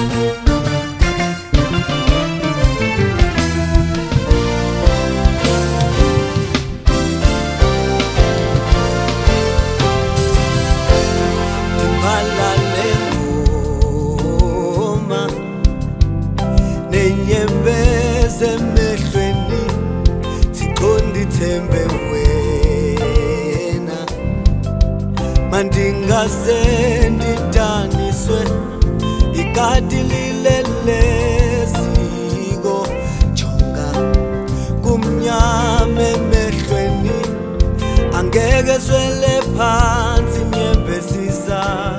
Nenyembeze emehlweni thiqonda ithembe wena mandingase ndidaniswe ikati lileleziko jonga kumnyama emehlweni angeke swele phansi nyembezisa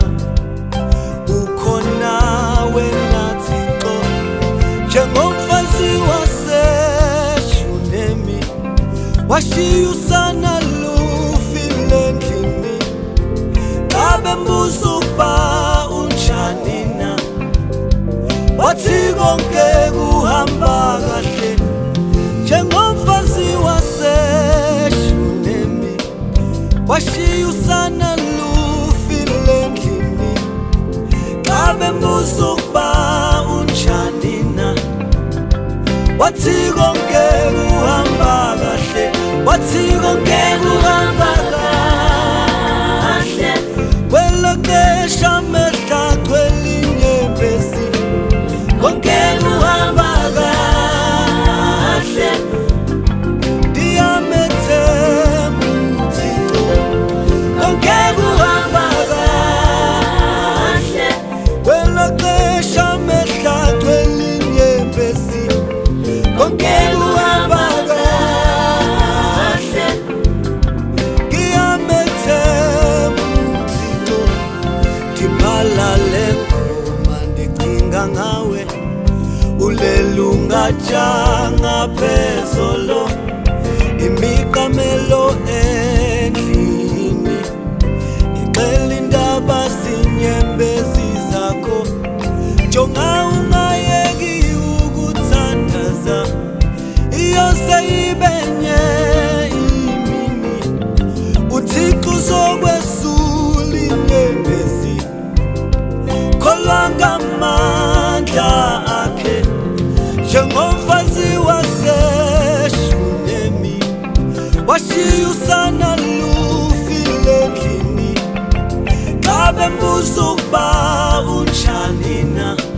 ukhona wena Thixo njengomfazi waseshunemi washiya usana lufile endlini ngabe mbuzo ukuba unjani na wathi konke kuhamba kahle njengomfazi waseshunemi washiya usana lufile endlini ngabe mbuzo ukuba unjani na wathi konke kuhamba kahle wathi konke kuhamba kahle kwelokesha amehla agcwele inyembezi konke kuhamba kahle ndiyamethemba uThixo konke kuhamba kahle kwelokesha amehla agcwele inyembezi konke kuhamba kahle ngiyamethemba uThixo ndibhala le ngoma ndicinga ngawe ulelungajanga phezolo imiqamelo endlini ixela indaba zinyembezi zakho jonga ungayeki ukuthandaza iyose ibenye imini uThixo uzokwesula inyembezi kholwa ngamandla akhe njengomfazi waseshunemi washiya usana lufile endlini ngabe mbuzo ukuba unjani na